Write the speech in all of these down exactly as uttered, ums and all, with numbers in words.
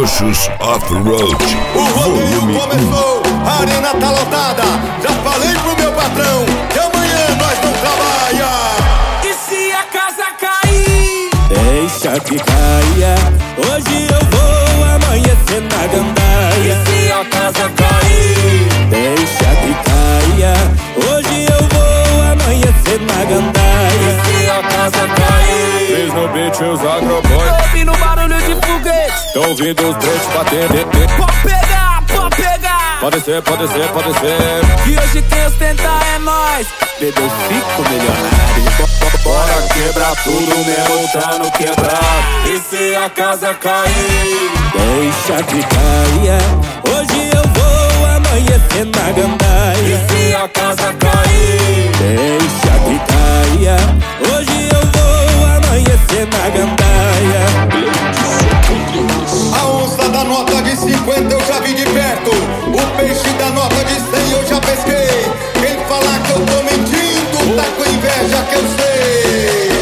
Carochos Off-Road. O rodeio começou, a arena tá lotada. Já falei pro meu patrão que amanhã nós não trabalha. E se a casa cair? Deixa que caia. Hoje eu vou amanhecer na gandaia. E se a casa cair? Deixa que caia. Hoje eu vou amanhecer na gandaia. E se a casa cair? Fez no beat os agroboys. Tô ouvindo barulho de foguete. Tô ouvindo os brotos batendo. Pode pegar, pode pegar. Pode ser, pode ser, pode ser. E hoje quem ostenta é nós. Bebê, eu fico milionário. Bora quebrar tudo mesmo tá no quebrado. E se a casa cair? Deixa que caia. Hoje eu vou amanhecer na gandaia. E se a casa cair? Deixa que caia. Hoje eu vou amanhecer na gandaia. A onça da nota de cinquenta eu já vi de perto. O peixe da nota de cem eu já pesquei. Quem falar que eu tô mentindo tá com inveja que eu sei.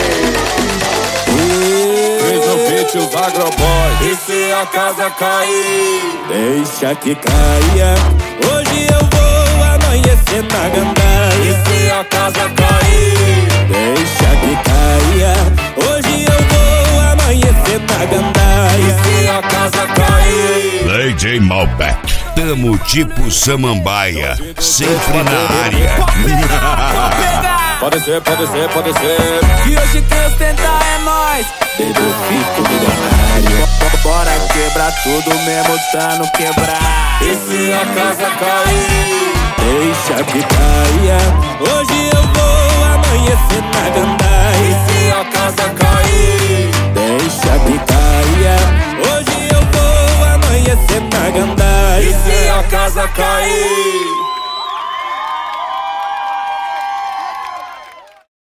Fez no beat os agroboys. E se a casa cair? Deixa que caia. Hoje eu vou amanhecer na gandaia. E se a casa cair? Deixa que caia. Hoje eu vou amanhecer na gandaia. E se a casa cair? D J Malbec. Tamo tipo Samambaia, sempre na área. Pode pegar, pode pegar. Pode ser, pode ser, pode ser. E hoje quem ostenta é nós. Bebê, eu fico milionário. Bora quebrar tudo mesmo tá no quebrar. E se a casa cair? Deixa que caia. Hoje eu vou amanhecer na gandaia. E se a casa cair? Deixa que caia. Hoje eu vou amanhecer na gandaia. E se a casa cair?